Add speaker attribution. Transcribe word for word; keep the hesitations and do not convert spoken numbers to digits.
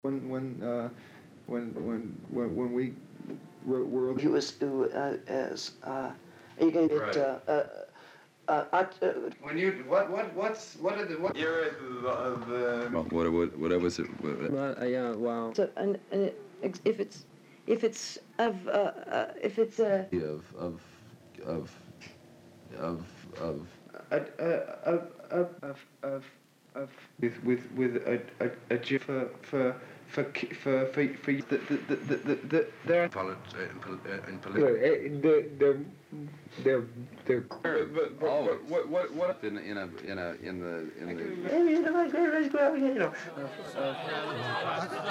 Speaker 1: when when uh, when when when when we wrote World.
Speaker 2: He was who uh, as uh, you can
Speaker 3: Right.
Speaker 2: get uh, uh, uh, uh, uh,
Speaker 3: When you what what what's what are the what year is the, the
Speaker 4: Well, what, what, what was it? What,
Speaker 5: Well, uh, yeah, well,
Speaker 2: so, and, and it, if it's if it's of uh, uh, if it's a
Speaker 4: of, of, of, of, of,
Speaker 1: Uh, uh, of of of of of with with with a a, a G for for for ki- for for for the the the the the, the they're
Speaker 3: polit, uh, in, pol- uh, in
Speaker 1: no,
Speaker 3: political.
Speaker 1: eh, they're they're they're they're
Speaker 3: But, but, but,
Speaker 4: always.
Speaker 3: but what what what
Speaker 4: in, in a, in a, in the, in the.
Speaker 2: you know,